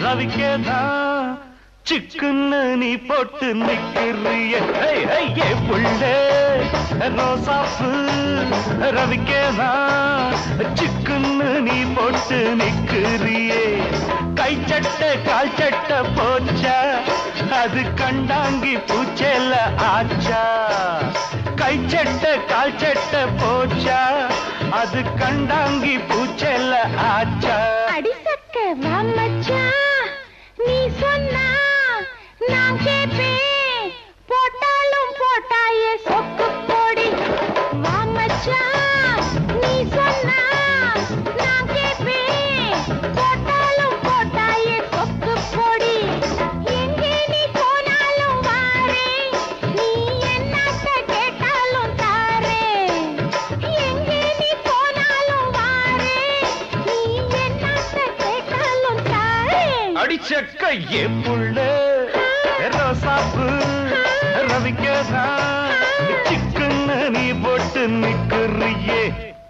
ரவிக்கேதான் சிக்குன்னு நீ போட்டு நிக்கிறியே புள்ள ரோசாப்பு ரவிக்கேதான் சிக்குன்னு நீ போட்டு நிக்கிறியே கை சட்ட கால் சட்ட போச்சா அது கண்டாங்கி பூச்சேல ஆச்சா கை சட்ட கால் சட்ட போச்சா அது கண்டாங்கி பூச்சேல ஆச்சா அடிசக்க வாமச்சா நீ சொன்னா நான் கேப்பேன் போட்டாலும் போட்டாயே சொக்கு போடி வாமச்சா நீ சொன்னா நான் கேப்பேன் போட்டாலும் போட்டாயே சொக்கு போடி எங்கே நீ போனாலும் வாரே நீ என்னத்த கேட்டாலும் தாரே எங்கே நீ போனாலும் வாரே நீ என்னத்த கேட்டாலும் தாரே அடிச்சக்க புள்ள ரோசாப்பு ரவிக்கதான் சிக்குன்னு நீ போட்டு நிக்கிறியே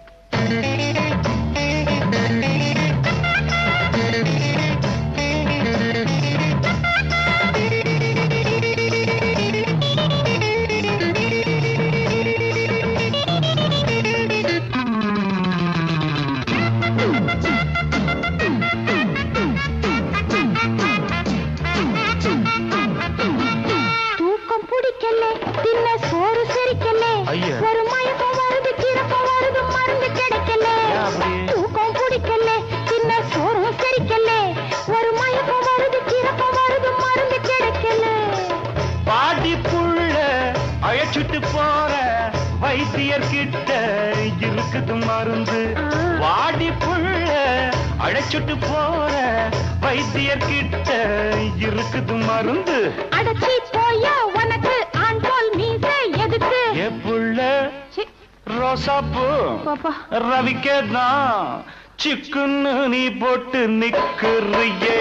தின்ன சோறு செரிக்கல ஒரு மயக்கம் வருது கிடக்கம் வருது மருந்து கிடைக்கல தூக்கம் பிடிக்கல தின்ன சோறு செரிக்கல ஒரு மயக்கம் வருது கிடக்கம் வருது மருந்து கிடைக்கல பாடி புள்ள அழைச்சிட்டு போற வைத்தியர்கிட்ட இருக்குது மருந்து வாடி புள்ள அழைச்சிட்டு போற வைத்தியர்கிட்ட இருக்குது மருந்து அடச்சி போயா உனக்கு ஆண் போல் மீச எதுக்கு புள்ள ரோசாப்பு ரவிக்கதான் சிக்குன்னு நீ போட்டு நிக்கிறியே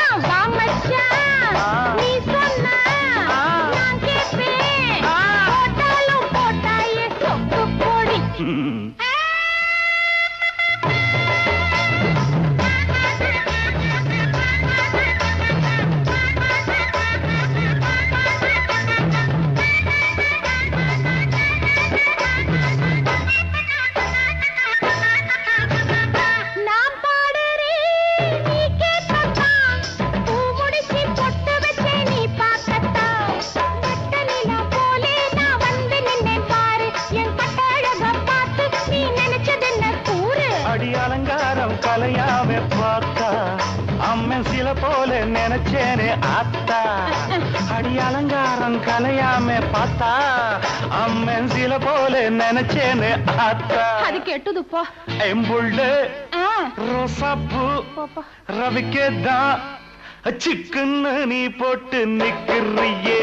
நீ சொன்னா நான் கேப்பேன் போட்டாலும் போட்டாயே சொக்கு போடி அலங்காரம் கலையாம பார்த்தா அம்மன் சில போல நினைச்சேனே ஆத்தா அடி அலங்காரம் கலையாம பார்த்தா அம்மன் சில போல நினைச்சேனே ஆத்தா அது கெட்டது போ எம்புள்ள ரோசாப்பு ரவிக்கேதான் சிக்குன்னு நீ போட்டு நிக்கிறியே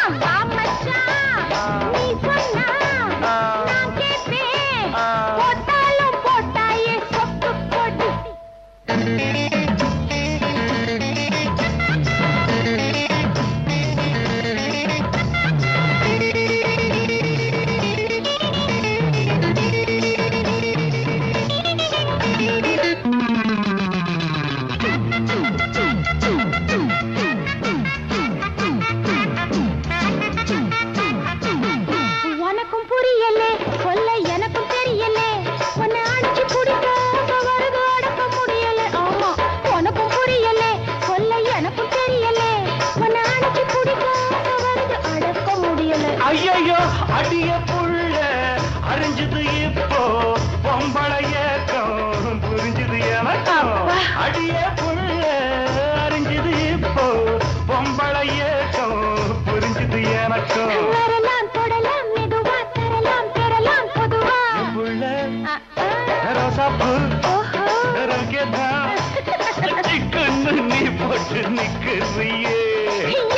ஐயோ அடிய புள்ள அறிஞ்சது இப்போ பொம்பளையக்கம் புரிஞ்சது எனக்கும் அடிய புள்ள அறிஞ்சது இப்போ பொம்பளையக்கம் புரிஞ்சது எனக்கும் வரலாம் தொடலாம் மெதுவா தரலாம் பெறலாம் பொதுவா புள்ள ரோசாப்பு ரவிக்கேதான் சிக்குன்னு நீ போட்டு நிக்கிறியே